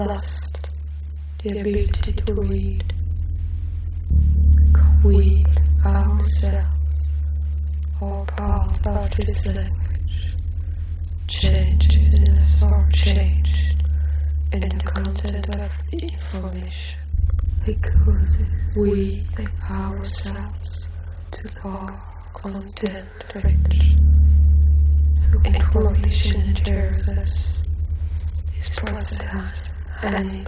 lost the ability to read. We ourselves are part of this language. Changes in us are changed in the content of the information, because we think ourselves to our content rich. So information enters us, is processed, and